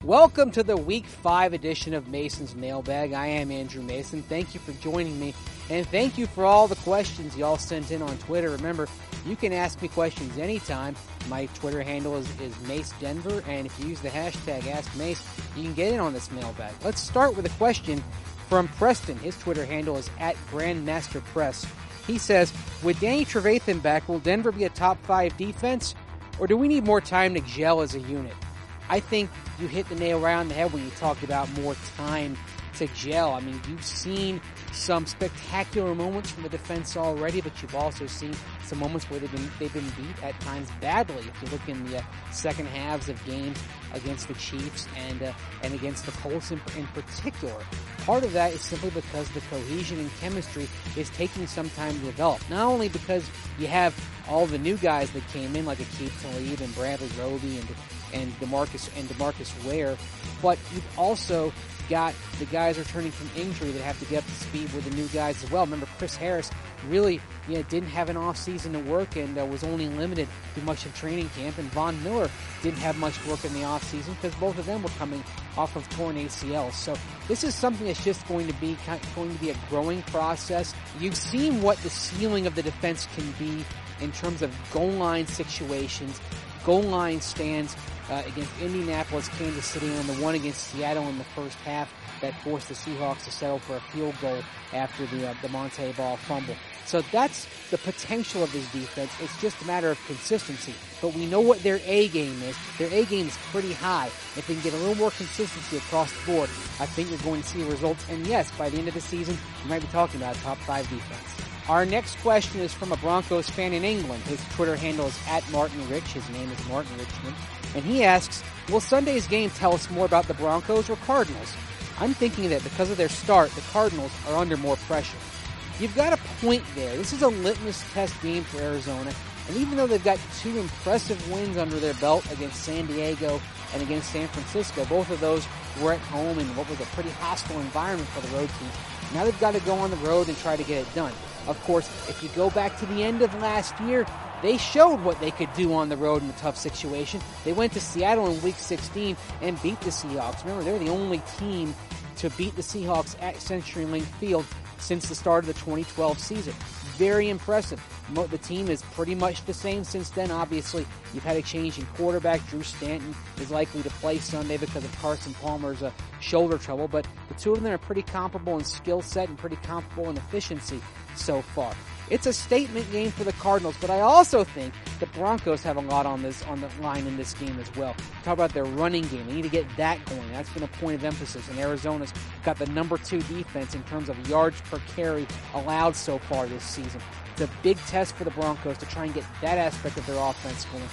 Welcome to the Week 5 edition of Mason's Mailbag. I am Andrew Mason. Thank you for joining me, and thank you for all the questions y'all sent in on Twitter. Remember, you can ask me questions anytime. My Twitter handle is MaceDenver, and if you use the hashtag AskMace, you can get in on this mailbag. Let's start with a question from Preston. His Twitter handle is @GrandmasterPress. He says, with Danny Trevathan back, will Denver be a top 5 defense, or do we need more time to gel as a unit? I think you hit the nail right on the head when you talked about more time to gel. I mean, you've seen some spectacular moments from the defense already, but you've also seen some moments where they've been beat at times badly. If you look in the second halves of games against the Chiefs and against the Colts in particular, part of that is simply because the cohesion and chemistry is taking some time to develop. Not only because you have all the new guys that came in, like Aqib Talib and Bradley Roby and DeMarcus Ware, but you've also got the guys returning from injury that have to get up to speed with the new guys as well. Remember, Chris Harris really didn't have an off-season to work and was only limited through much of training camp, and Von Miller didn't have much work in the off-season because both of them were coming off of torn ACLs. So this is something that's just going to be a growing process. You've seen what the ceiling of the defense can be in terms of goal line situations, goal line stands against Indianapolis, Kansas City, and the one against Seattle in the first half that forced the Seahawks to settle for a field goal after the Monte Ball fumble. So that's the potential of this defense. It's just a matter of consistency. But we know what their A game is. Their A game is pretty high. If they can get a little more consistency across the board, I think you're going to see results. And yes, by the end of the season, we might be talking about a top 5 defense. Our next question is from a Broncos fan in England. His Twitter handle is @MartinRich. His name is Martin Richmond. And he asks, will Sunday's game tell us more about the Broncos or Cardinals? I'm thinking that because of their start, the Cardinals are under more pressure. You've got a point there. This is a litmus test game for Arizona. And even though they've got 2 impressive wins under their belt against San Diego and against San Francisco, both of those were at home in what was a pretty hostile environment for the road team. Now they've got to go on the road and try to get it done. Of course, if you go back to the end of last year, they showed what they could do on the road in a tough situation. They went to Seattle in Week 16 and beat the Seahawks. Remember, they're the only team to beat the Seahawks at CenturyLink Field since the start of the 2012 season. Very impressive. The team is pretty much the same since then. Obviously, you've had a change in quarterback. Drew Stanton is likely to play Sunday because of Carson Palmer's shoulder trouble, but the two of them are pretty comparable in skill set and pretty comparable in efficiency so far. It's a statement game for the Cardinals, but I also think the Broncos have a lot on the line in this game as well. Talk about their running game. They need to get that going. That's been a point of emphasis, and Arizona's got the number 2 defense in terms of yards per carry allowed so far this season. It's a big test for the Broncos to try and get that aspect of their offense going.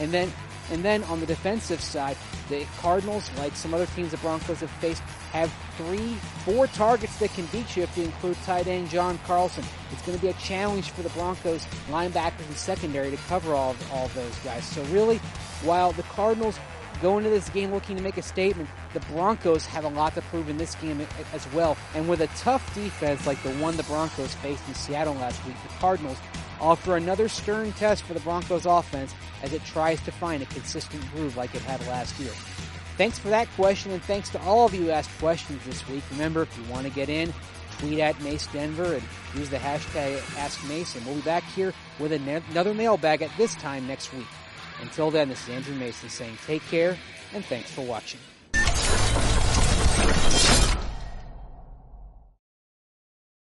And then on the defensive side, the Cardinals, like some other teams the Broncos have faced, have 3-4 targets that can beat you if you include tight end John Carlson. It's going to be a challenge for the Broncos linebackers and secondary to cover all of those guys. So really, while the Cardinals go into this game looking to make a statement, the Broncos have a lot to prove in this game as well. And with a tough defense like the one the Broncos faced in Seattle last week, the Cardinals offer another stern test for the Broncos offense as it tries to find a consistent groove like it had last year. Thanks for that question, and thanks to all of you who asked questions this week. Remember, if you want to get in, tweet at MaceDenver and use the hashtag AskMace. We'll be back here with another mailbag at this time next week. Until then, this is Andrew Mason saying take care, and thanks for watching.